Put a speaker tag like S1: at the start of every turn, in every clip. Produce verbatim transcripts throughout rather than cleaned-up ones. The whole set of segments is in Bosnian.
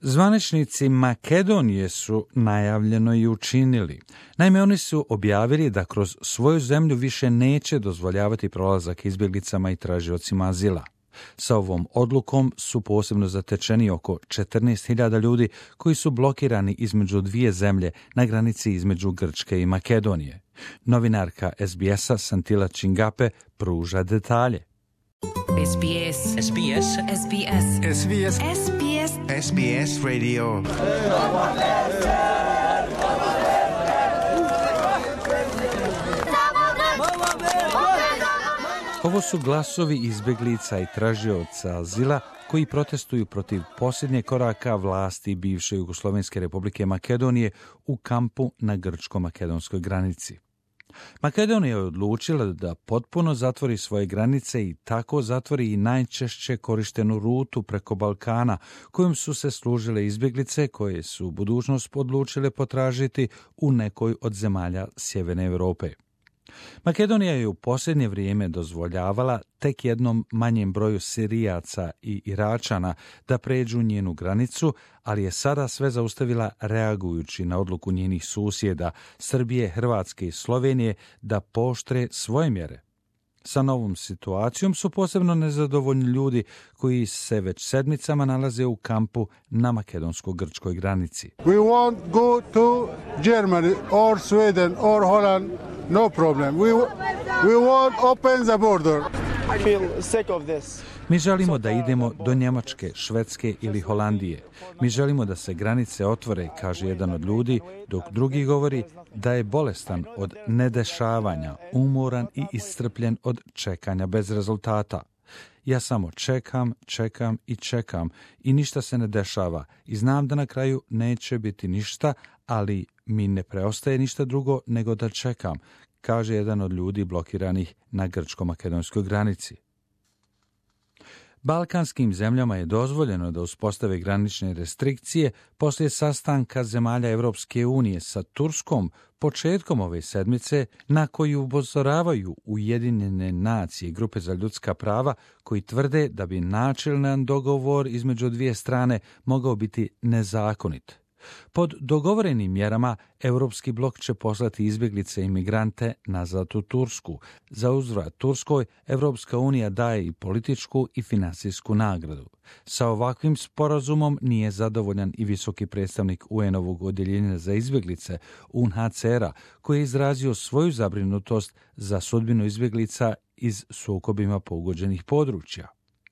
S1: Zvaničnici Makedonije su najavljeno i učinili. Naime, oni su objavili da kroz svoju zemlju više neće dozvoljavati prolazak izbjeglicama i tražiocima azila. Sa ovom odlukom su posebno zatečeni oko četrnaest hiljada ljudi koji su blokirani između dvije zemlje na granici između Grčke i Makedonije. Novinarka S B S-a Santila Čingape pruža detalje.
S2: S B S. S B S. S B S.
S3: S B S.
S2: S B S.
S3: S B S Radio.
S1: Ovo su glasovi izbjeglica i tražioca azila koji protestuju protiv posljednjeg koraka vlasti bivše Jugoslovenske republike Makedonije u kampu na grčko-makedonskoj granici. Makedonija je odlučila da potpuno zatvori svoje granice i tako zatvori i najčešće korištenu rutu preko Balkana, kojom su se služile izbjeglice koje su budućnost odlučile potražiti u nekoj od zemalja Sjeverne Europe. Makedonija je u posljednje vrijeme dozvoljavala tek jednom manjem broju Sirijaca i Iračana da pređu njenu granicu, ali je sada sve zaustavila reagujući na odluku njenih susjeda, Srbije, Hrvatske i Slovenije, da pooštre svoje mjere. Sa novom situacijom su posebno nezadovoljni ljudi koji se već sedmicama nalaze u kampu na makedonsko-grčkoj granici.
S4: We won't go to Germany or Sweden or Holland, no problem. We, we won't open the border.
S5: I feel sick of this.
S1: Mi želimo da idemo do Njemačke, Švedske ili Holandije. Mi želimo da se granice otvore, kaže jedan od ljudi, dok drugi govori da je bolestan od nedešavanja, umoran i iscrpljen od čekanja bez rezultata. Ja samo čekam, čekam i čekam i ništa se ne dešava i znam da na kraju neće biti ništa, ali mi ne preostaje ništa drugo nego da čekam, kaže jedan od ljudi blokiranih na grčko-makedonskoj granici. Balkanskim zemljama je dozvoljeno da uspostave granične restrikcije poslije sastanka zemalja Europske unije sa Turskom početkom ove sedmice, na koju upozoravaju Ujedinjene nacije i grupe za ljudska prava koji tvrde da bi načelan dogovor između dvije strane mogao biti nezakonit. Pod dogovorenim mjerama Europski blok će poslati izbjeglice i imigrante nazad u Tursku. Za uzvrat Turskoj Europska unija daje i političku i financijsku nagradu. Sa ovakvim sporazumom nije zadovoljan i visoki predstavnik U N-ovog odjeljenja za izbjeglice U N H C R-a, koji je izrazio svoju zabrinutost za sudbinu izbjeglica iz sukobima pogođenih područja.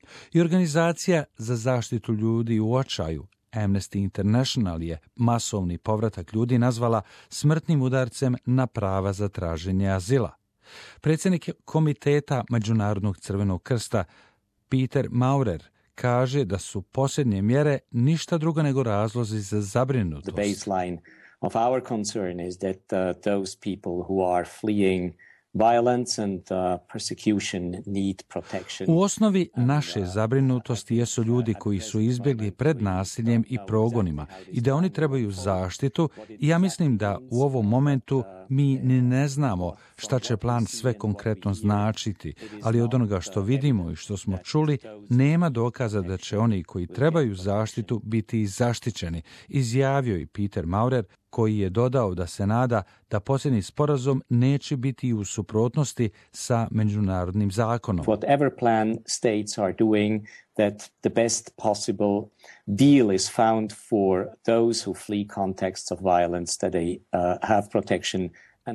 S1: I organizacija za zaštitu ljudi u očaju Amnesty International je masovni povratak ljudi nazvala smrtnim udarcem na prava za traženje azila. Predsjednik Komiteta Međunarodnog crvenog krsta Peter Maurer kaže da su posljednje mjere ništa drugo nego razlozi za zabrinutost.
S6: The baseline of our concern is that uh, those people who are fleeing violence and uh, persecution need protection.
S1: U osnovi naše zabrinutosti jesu ljudi koji su izbjegli pred nasiljem i progonima i da oni trebaju zaštitu i ja mislim da u ovom momentu mi ni ne znamo šta će plan sve konkretno značiti, ali od onoga što vidimo i što smo čuli, nema dokaza da će oni koji trebaju zaštitu biti zaštićeni, izjavio je Peter Maurer, koji je dodao da se nada da posljednji sporazum neće biti u suprotnosti sa međunarodnim zakonom.
S6: Whatever plan states are doing, that the best possible deal is found for those who flee contexts of violence, that they uh, have protection.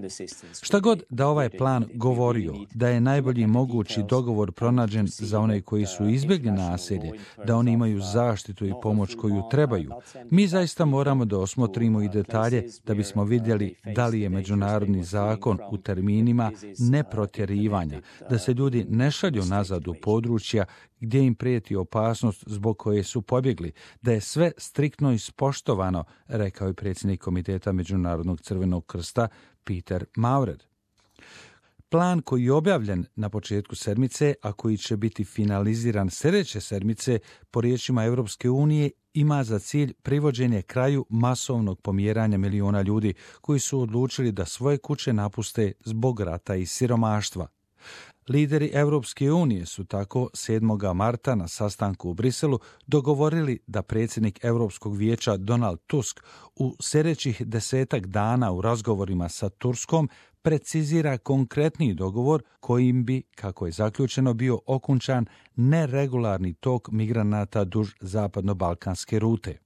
S1: Šta god da ovaj plan govorio, da je najbolji mogući dogovor pronađen za one koji su izbjegli nasilje, da oni imaju zaštitu i pomoć koju trebaju. Mi zaista moramo da osmotrimo i detalje da bismo vidjeli da li je međunarodni zakon u terminima neprotjerivanja, da se ljudi ne šalju nazad u područja gdje im prijeti opasnost zbog koje su pobjegli, da je sve striktno ispoštovano, rekao je predsjednik Komiteta Međunarodnog crvenog krsta Peter Maurer. Plan koji je objavljen na početku sedmice, a koji će biti finaliziran sljedeće sedmice, po riječima Europske unije, ima za cilj privođenje kraju masovnog pomjeranja miliona ljudi koji su odlučili da svoje kuće napuste zbog rata i siromaštva. Lideri Europske unije su tako sedmog marta na sastanku u Briselu dogovorili da predsjednik Europskog vijeća Donald Tusk u sljedećih desetak dana u razgovorima sa Turskom precizira konkretni dogovor kojim bi, kako je zaključeno, bio okončan neregularni tok migranata duž zapadno-balkanske rute.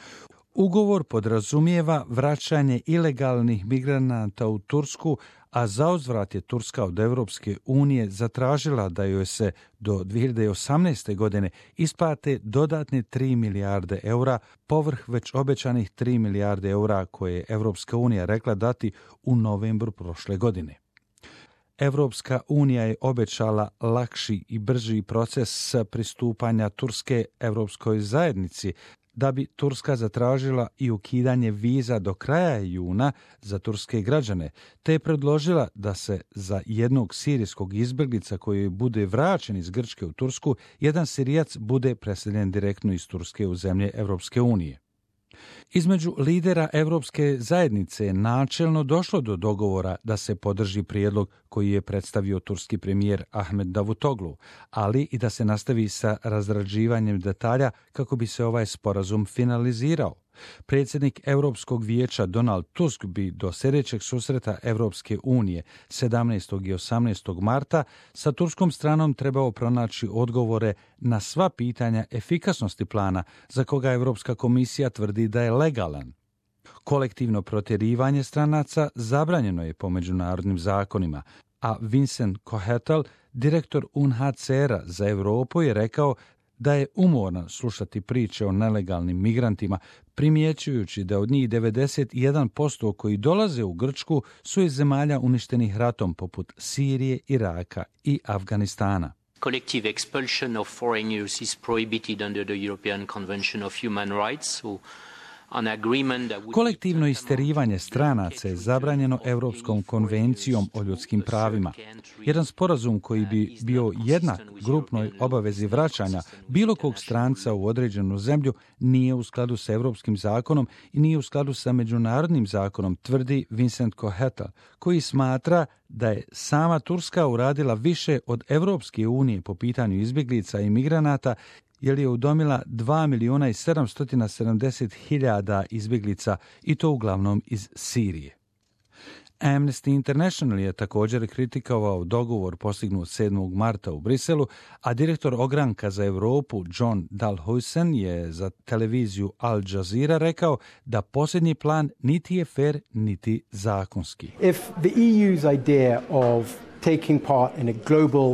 S1: Ugovor podrazumijeva vraćanje ilegalnih migranata u Tursku, a zauzvrat je Turska od Europske unije zatražila da joj se do dvije hiljade osamnaeste. godine isplate dodatne tri milijarde eura, povrh već obećanih tri milijarde eura koje je Europska unija rekla dati u novembru prošle godine. Europska unija je obećala lakši i brži proces pristupanja Turske Europskoj zajednici, da bi Turska zatražila i ukidanje viza do kraja juna za turske građane, te je predložila da se za jednog sirijskog izbjeglica koji bude vraćen iz Grčke u Tursku, jedan Sirijac bude preseljen direktno iz Turske u zemlje Europske unije. Između lidera Europske zajednice je načelno došlo do dogovora da se podrži prijedlog koji je predstavio turski premijer Ahmed Davutoglu, ali i da se nastavi sa razrađivanjem detalja kako bi se ovaj sporazum finalizirao. Predsjednik Europskog vijeća Donald Tusk bi do sljedećeg susreta Europske unije sedamnaestog i osamnaestog marta sa turskom stranom trebao pronaći odgovore na sva pitanja efikasnosti plana za koga Europska komisija tvrdi da je legalan. Kolektivno protjerivanje stranaca zabranjeno je po međunarodnim zakonima, a Vincent Cochetel, direktor U N H C R-a za Europu, je rekao da je umorno slušati priče o nelegalnim migrantima, primjećujući da od njih devedeset jedan posto koji dolaze u Grčku su iz zemalja uništenih ratom poput Sirije, Iraka i Afganistana.
S3: Collective expulsion of foreigners is prohibited under the European Convention of Human Rights.
S1: Kolektivno isterivanje stranaca je zabranjeno Europskom konvencijom o ljudskim pravima. Jedan sporazum koji bi bio jednak grupnoj obavezi vraćanja bilo kog stranca u određenu zemlju nije u skladu sa europskim zakonom i nije u skladu sa međunarodnim zakonom, tvrdi Vincent Cochetel, koji smatra da je sama Turska uradila više od Europske unije po pitanju izbjeglica i migranata, jer je udomila dva milijuna i sedamsto sedamdeset hiljada izbjeglica i to uglavnom iz Sirije. Amnesty International je također kritikovao dogovor postignut sedmog marta u Briselu, a direktor ogranka za Europu John Dalhuisen je za televiziju Al Jazeera rekao da posljednji plan niti je fer niti zakonski.
S5: If the E U's idea of taking part in a global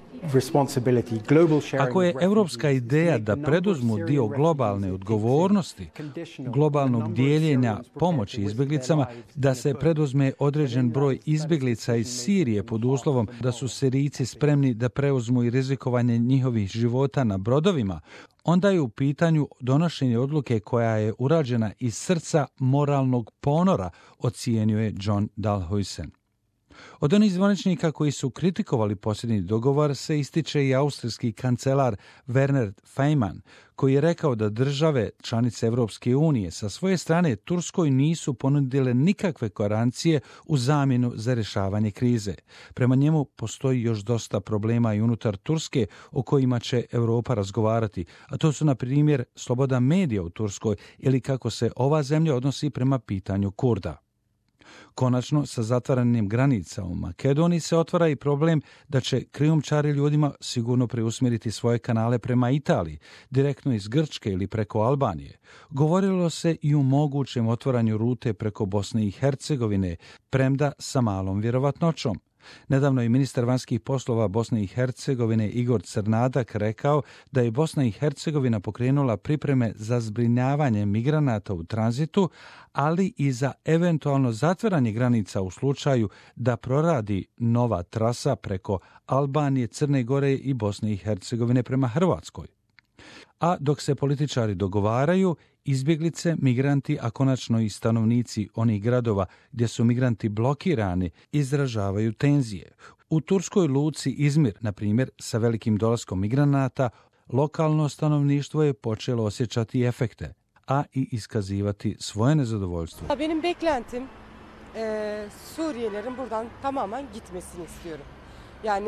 S1: Ako je europska ideja da preduzmu dio globalne odgovornosti, globalnog dijeljenja pomoći izbjeglicama, da se preduzme određen broj izbjeglica iz Sirije pod uslovom da su Sirijci spremni da preuzmu i rizikovanje njihovih života na brodovima, onda je u pitanju donošenje odluke koja je urađena iz srca moralnog ponora, ocijenio je John Dalhuisen. Od onih zvaničnika koji su kritikovali posljednji dogovor se ističe i austrijski kancelar Werner Faymann, koji je rekao da države članice Europske unije sa svoje strane Turskoj nisu ponudile nikakve garancije u zamjenu za rješavanje krize. Prema njemu postoji još dosta problema i unutar Turske o kojima će Europa razgovarati, a to su na primjer sloboda medija u Turskoj ili kako se ova zemlja odnosi prema pitanju Kurda. Konačno, sa zatvaranjem granica u Makedoniji se otvara i problem da će krijumčari ljudima sigurno preusmjeriti svoje kanale prema Italiji, direktno iz Grčke ili preko Albanije. Govorilo se i o mogućem otvaranju rute preko Bosne i Hercegovine, premda sa malom vjerovatnoćom. Nedavno je ministar vanjskih poslova Bosne i Hercegovine Igor Crnadak rekao da je Bosna i Hercegovina pokrenula pripreme za zbrinjavanje migranata u tranzitu, ali i za eventualno zatvaranje granica u slučaju da proradi nova trasa preko Albanije, Crne Gore i Bosne i Hercegovine prema Hrvatskoj. A dok se političari dogovaraju, izbjeglice, migranti, a konačno i stanovnici onih gradova gdje su migranti blokirani, izražavaju tenzije. U turskoj luci Izmir, na primjer, sa velikim dolaskom migranata, lokalno stanovništvo je počelo osjećati efekte, a i iskazivati svoje nezadovoljstvo.
S7: Benim beklentim e, Suriyelilerin buradan tamamen gitmesini istiyorum. Yani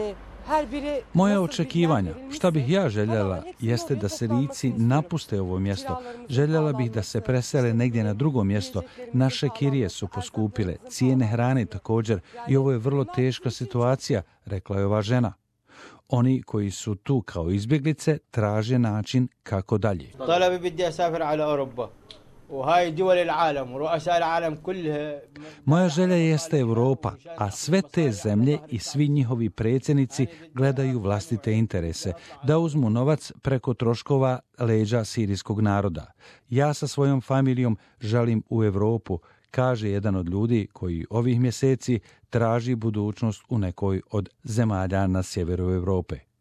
S1: Moje očekivanja, šta bih ja željela, jeste da Sirijci napuste ovo mjesto. Željela bih da se presele negdje na drugo mjesto. Naše kirije su poskupile, cijene hrane također i ovo je vrlo teška situacija, rekla je ova žena. Oni koji su tu kao izbjeglice traže način kako dalje. Moja želja jeste Europa, a sve te zemlje i svi njihovi predsjednici gledaju vlastite interese, da uzmu novac preko troškova leđa sirijskog naroda. Ja sa svojom familijom želim u Europu, kaže jedan od ljudi koji ovih mjeseci traži budućnost u nekoj od zemalja na sjeveru Europe.